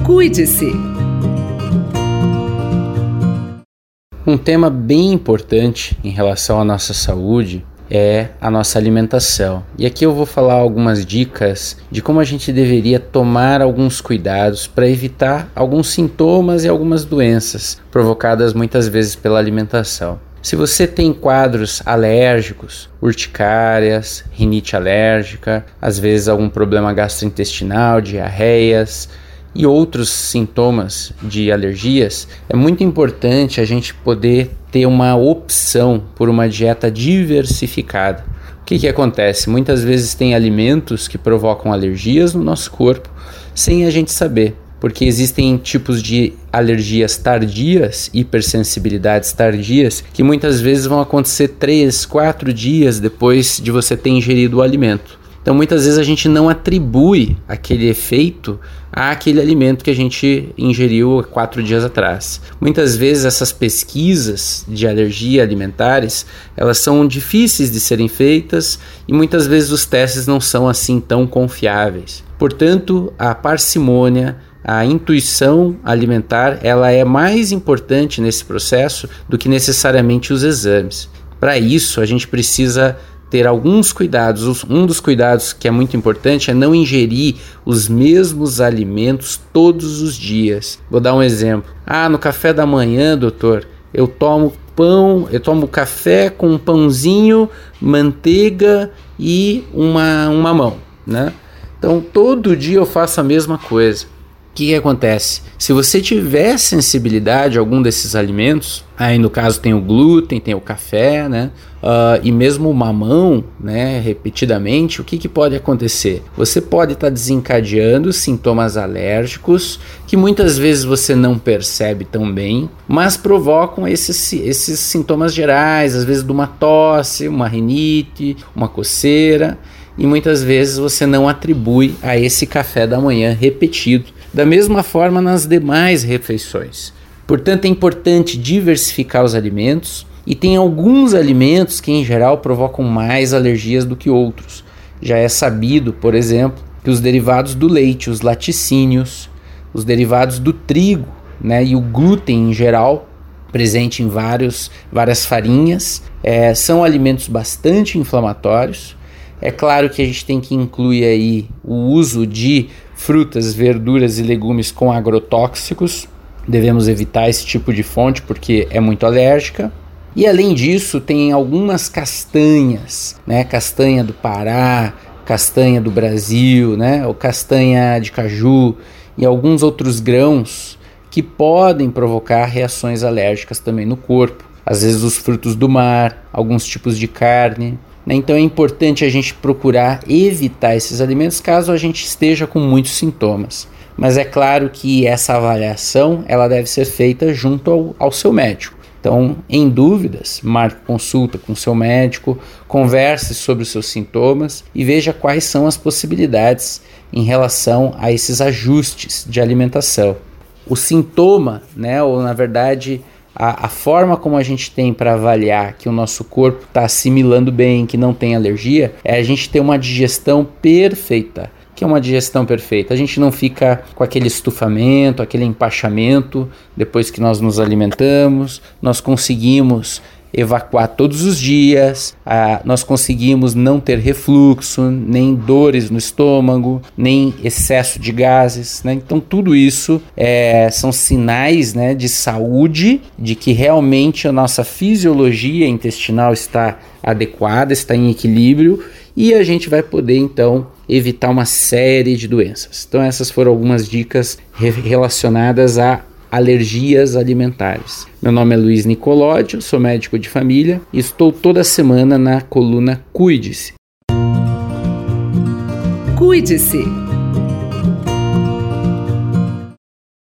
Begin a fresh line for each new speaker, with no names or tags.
Cuide-se.
Um tema bem importante em relação à nossa saúde é a nossa alimentação. E aqui eu vou falar algumas dicas de como a gente deveria tomar alguns cuidados para evitar alguns sintomas e algumas doenças provocadas muitas vezes pela alimentação. Se você tem quadros alérgicos, urticárias, rinite alérgica, às vezes algum problema gastrointestinal, diarreias e outros sintomas de alergias, é muito importante a gente poder ter uma opção por uma dieta diversificada. O que acontece? Muitas vezes tem alimentos que provocam alergias no nosso corpo sem a gente saber, porque existem tipos de alergias tardias, hipersensibilidades tardias, que muitas vezes vão acontecer 3, 4 dias depois de você ter ingerido o alimento. Então muitas vezes a gente não atribui aquele efeito àquele alimento que a gente ingeriu 4 dias atrás. Muitas vezes essas pesquisas de alergia alimentares, elas são difíceis de serem feitas e muitas vezes os testes não são assim tão confiáveis. Portanto, a parcimônia, a intuição alimentar, ela é mais importante nesse processo do que necessariamente os exames. Para isso, a gente precisa ter alguns cuidados. Um dos cuidados que é muito importante é não ingerir os mesmos alimentos todos os dias. Vou dar um exemplo. No café da manhã, doutor, eu tomo café com um pãozinho, manteiga e uma mamão, né? Então, todo dia eu faço a mesma coisa. O que acontece? Se você tiver sensibilidade a algum desses alimentos, aí no caso tem o glúten, tem o café, né? E mesmo o mamão, né? Repetidamente, o que pode acontecer? Você pode estar desencadeando sintomas alérgicos que muitas vezes você não percebe tão bem, mas provocam esses sintomas gerais, às vezes de uma tosse, uma rinite, uma coceira, e muitas vezes você não atribui a esse café da manhã repetido. Da mesma forma nas demais refeições. Portanto, é importante diversificar os alimentos e tem alguns alimentos que em geral provocam mais alergias do que outros. Já é sabido, por exemplo, que os derivados do leite, os laticínios, os derivados do trigo, né, e o glúten em geral, presente em várias farinhas, são alimentos bastante inflamatórios. É claro que a gente tem que incluir aí o uso de frutas, verduras e legumes com agrotóxicos. Devemos evitar esse tipo de fonte porque é muito alérgica. E além disso, tem algumas castanhas, né? Castanha do Pará, castanha do Brasil, né? Ou castanha de caju e alguns outros grãos que podem provocar reações alérgicas também no corpo. Às vezes os frutos do mar, alguns tipos de carne. Então é importante a gente procurar evitar esses alimentos caso a gente esteja com muitos sintomas. Mas é claro que essa avaliação ela deve ser feita junto ao seu médico. Então, em dúvidas, marque consulta com o seu médico, converse sobre os seus sintomas e veja quais são as possibilidades em relação a esses ajustes de alimentação. O sintoma, né, ou na verdade a forma como a gente tem para avaliar que o nosso corpo está assimilando bem, que não tem alergia, é a gente ter uma digestão perfeita. O que é uma digestão perfeita? A gente não fica com aquele estufamento, aquele empachamento depois que nós nos alimentamos, nós conseguimos evacuar todos os dias, nós conseguimos não ter refluxo, nem dores no estômago, nem excesso de gases, né? Então tudo isso são sinais, né, de saúde, de que realmente a nossa fisiologia intestinal está adequada, está em equilíbrio e a gente vai poder então evitar uma série de doenças. Então essas foram algumas dicas relacionadas a alergias alimentares. Meu nome é Luiz Nicolodi, eu sou médico de família e estou toda semana na coluna Cuide-se.
Cuide-se.